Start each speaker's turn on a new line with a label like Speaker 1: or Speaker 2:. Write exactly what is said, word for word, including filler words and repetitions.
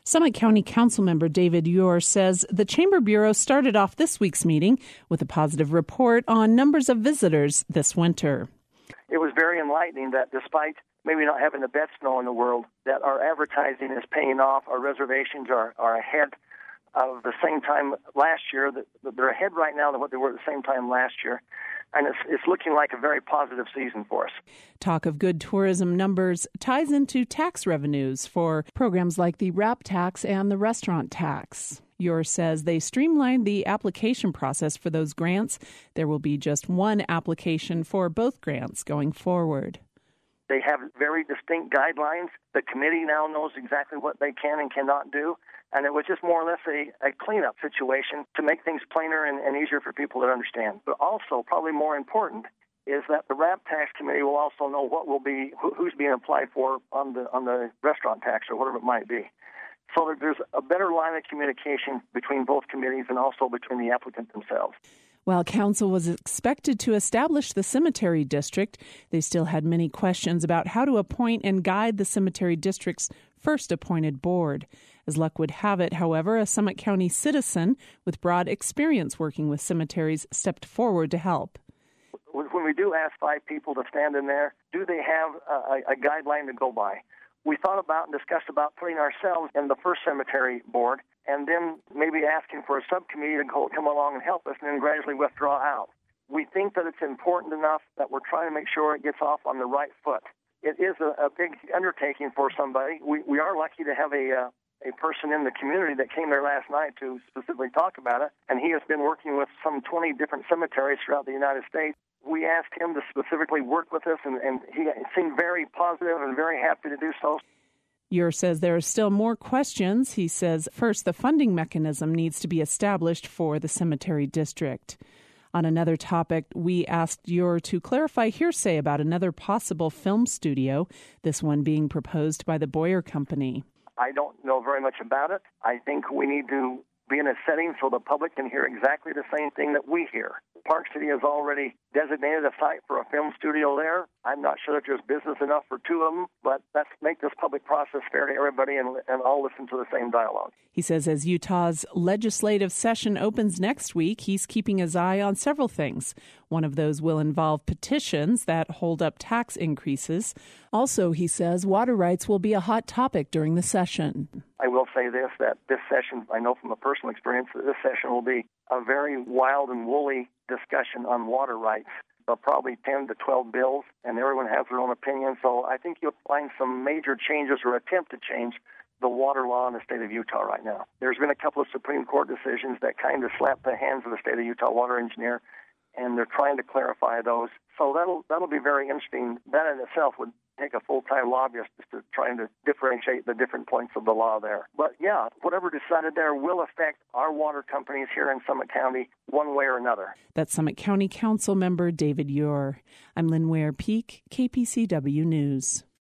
Speaker 1: Summit County Council member David Ure says the Chamber Bureau started off this week's meeting with a positive report on numbers of visitors this winter.
Speaker 2: It was very enlightening that despite maybe not having the best snow in the world, that our advertising is paying off. Our reservations are, are ahead of the same time last year. They're ahead right now than what they were at the same time last year. And it's, it's looking like a very positive season for us.
Speaker 1: Talk of good tourism numbers ties into tax revenues for programs like the RAP tax and the restaurant tax. Ure says they streamlined the application process for those grants. There will be just one application for both grants going forward.
Speaker 2: They have very distinct guidelines. The committee now knows exactly what they can and cannot do. And it was just more or less a, a cleanup situation to make things plainer and, and easier for people to understand. But also, probably more important, is that the RAP tax committee will also know what will be who, who's being applied for on the on the restaurant tax or whatever it might be. So that there's a better line of communication between both committees and also between the applicants themselves.
Speaker 1: While council was expected to establish the cemetery district, they still had many questions about how to appoint and guide the cemetery district's first appointed board. As luck would have it, however, a Summit County citizen with broad experience working with cemeteries stepped forward to help.
Speaker 2: When we do ask five people to stand in there, do they have a, a guideline to go by? We thought about and discussed about putting ourselves in the first cemetery board and then maybe asking for a subcommittee to go, come along and help us and then gradually withdraw out. We think that it's important enough that we're trying to make sure it gets off on the right foot. It is a, a big undertaking for somebody. We, we are lucky to have a... Uh, a person in the community that came there last night to specifically talk about it, and he has been working with some twenty different cemeteries throughout the United States. We asked him to specifically work with us, and, and he seemed very positive and very happy to do so.
Speaker 1: Ure says there are still more questions. He says, first, the funding mechanism needs to be established for the cemetery district. On another topic, we asked Ure to clarify hearsay about another possible film studio, this one being proposed by the Boyer Company.
Speaker 2: I don't know very much about it. I think we need to be in a setting so the public can hear exactly the same thing that we hear. Park City has already designated a site for a film studio there. I'm not sure that there's business enough for two of them, but let's make this public process fair to everybody and, and all listen to the same dialogue.
Speaker 1: He says as Utah's legislative session opens next week, he's keeping his eye on several things. One of those will involve petitions that hold up tax increases. Also, he says water rights will be a hot topic during the session.
Speaker 2: I will say this, that this session, I know from a personal experience, that this session will be a very wild and woolly discussion on water rights. Uh, probably ten to twelve bills, and everyone has their own opinion. So I think you'll find some major changes or attempt to change the water law in the state of Utah right now. There's been a couple of Supreme Court decisions that kind of slapped the hands of the state of Utah water engineer, and they're trying to clarify those. So that'll that'll be very interesting. That in itself would take a full-time lobbyist just to trying to differentiate the different points of the law there. But yeah, whatever decided there will affect our water companies here in Summit County one way or another.
Speaker 1: That's Summit County Council member David Ure. I'm Lynn Ware Peak, K P C W News.